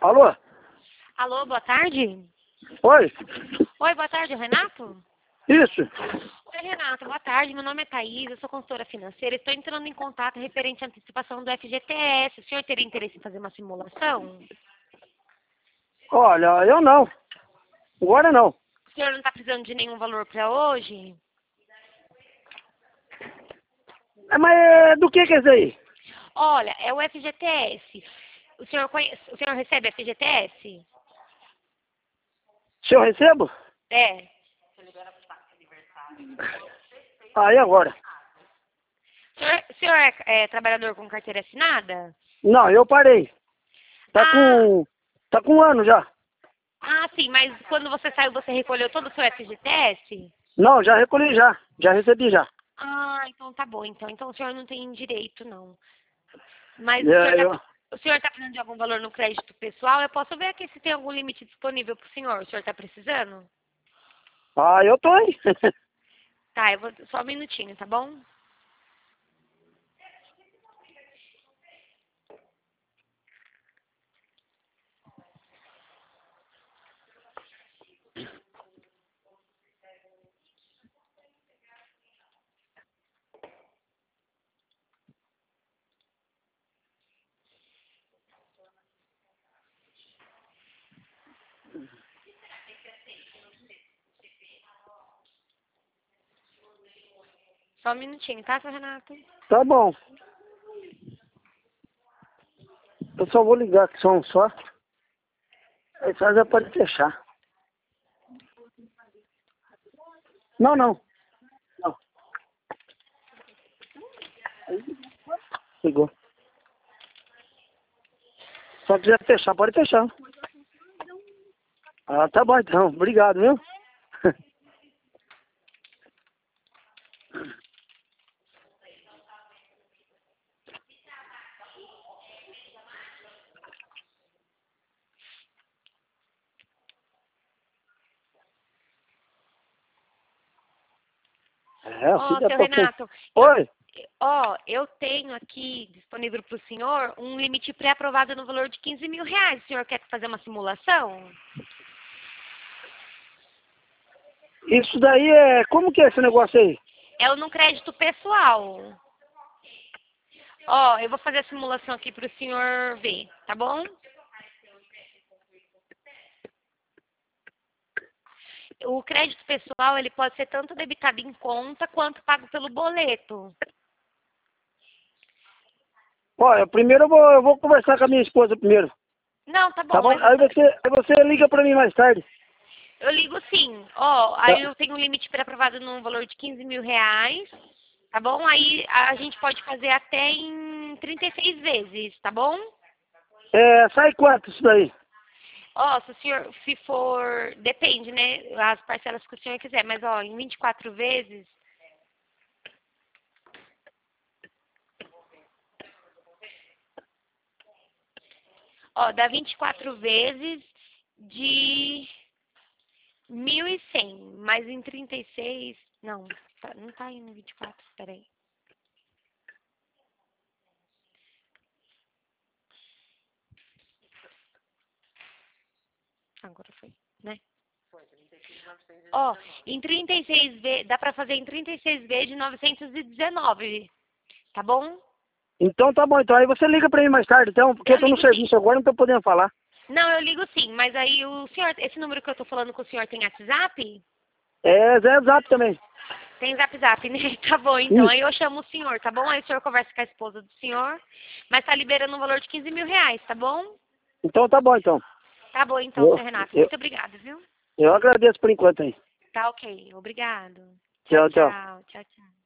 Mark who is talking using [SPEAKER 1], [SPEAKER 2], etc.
[SPEAKER 1] Alô?
[SPEAKER 2] Alô, boa tarde.
[SPEAKER 1] Oi?
[SPEAKER 2] Oi, boa tarde, Renato?
[SPEAKER 1] Isso?
[SPEAKER 2] Oi, Renato, boa tarde. Meu nome é Thaís, eu sou consultora financeira. Estou entrando em contato referente à antecipação do FGTS. O senhor teria interesse em fazer uma simulação?
[SPEAKER 1] Olha, eu não. Agora não.
[SPEAKER 2] O senhor não está precisando de nenhum valor para hoje?
[SPEAKER 1] Mas do que é isso aí?
[SPEAKER 2] Olha, é o FGTS. O senhor recebe FGTS?
[SPEAKER 1] Se eu recebo?
[SPEAKER 2] É.
[SPEAKER 1] Aí agora.
[SPEAKER 2] O senhor é trabalhador com carteira assinada?
[SPEAKER 1] Não, eu parei. Tá
[SPEAKER 2] Ah,
[SPEAKER 1] com... Tá com 1 ano já.
[SPEAKER 2] sim, mas quando você saiu, você recolheu todo o seu FGTS?
[SPEAKER 1] Não, já recolhi já. Já recebi já.
[SPEAKER 2] Ah, então tá bom. Então o senhor não tem direito, não. Mas
[SPEAKER 1] É, eu...
[SPEAKER 2] o senhor tá precisando de algum valor no crédito pessoal? Eu posso ver aqui se tem algum limite disponível pro senhor. O senhor tá precisando?
[SPEAKER 1] Ah, eu tô aí.
[SPEAKER 2] Tá, eu vou só um minutinho, tá bom? Só um minutinho, tá, seu Renato?
[SPEAKER 1] Tá bom. Eu só vou ligar que só. Aí só já pode fechar. Não, não. Não. Ligou. Só quiser fechar, pode fechar. Ah, tá bom então. Obrigado, viu? É,
[SPEAKER 2] Ó,
[SPEAKER 1] filha
[SPEAKER 2] seu
[SPEAKER 1] da puta.
[SPEAKER 2] Renato,
[SPEAKER 1] Oi?
[SPEAKER 2] eu tenho aqui disponível pro senhor um limite pré-aprovado no valor de 15 mil reais. O senhor quer fazer uma simulação?
[SPEAKER 1] Isso daí é... Como que é esse negócio aí?
[SPEAKER 2] É no crédito pessoal. Ó, eu vou fazer a simulação aqui pro senhor ver, tá bom? O crédito pessoal, ele pode ser tanto debitado em conta quanto pago pelo boleto.
[SPEAKER 1] Olha, primeiro eu vou conversar com a minha esposa primeiro.
[SPEAKER 2] Não, tá
[SPEAKER 1] Tá
[SPEAKER 2] bom,
[SPEAKER 1] bom?
[SPEAKER 2] mas
[SPEAKER 1] Aí você liga pra mim mais tarde.
[SPEAKER 2] eu ligo sim. Ó,
[SPEAKER 1] Tá,
[SPEAKER 2] aí eu tenho um limite pré-aprovado no valor de 15 mil reais, tá bom? Aí a gente pode fazer até em 36 vezes, tá bom?
[SPEAKER 1] sai quanto isso daí?
[SPEAKER 2] Ó, se for, depende, né? As parcelas que o senhor quiser, mas ó, em 24 vezes, ó, dá 24 vezes de 1.100, mas em 36, não, não tá indo 24, peraí. Agora foi, né? Ó, em 36 vezes, dá pra fazer em 36 vezes de 919, tá bom?
[SPEAKER 1] Então tá bom, então aí você liga pra mim mais tarde, então, porque
[SPEAKER 2] Eu
[SPEAKER 1] eu tô no
[SPEAKER 2] ligo sim.
[SPEAKER 1] serviço agora, não tô podendo falar.
[SPEAKER 2] Não, eu ligo sim, mas aí o senhor, esse número que eu tô falando com o senhor tem WhatsApp?
[SPEAKER 1] Zé Zap também.
[SPEAKER 2] Tem Zap, né? Tá bom, então.
[SPEAKER 1] Isso.
[SPEAKER 2] Aí eu chamo o senhor, tá bom? Aí o senhor conversa com a esposa do senhor, mas tá liberando um valor de 15 mil reais, tá bom?
[SPEAKER 1] Então tá bom, então.
[SPEAKER 2] Tá bom, então,
[SPEAKER 1] Eu,
[SPEAKER 2] seu Renato.
[SPEAKER 1] eu,
[SPEAKER 2] Muito obrigada, viu?
[SPEAKER 1] eu agradeço por enquanto aí.
[SPEAKER 2] Tá ok. Obrigado. Tchau,
[SPEAKER 1] Tchau, tchau.
[SPEAKER 2] tchau. Tchau, tchau.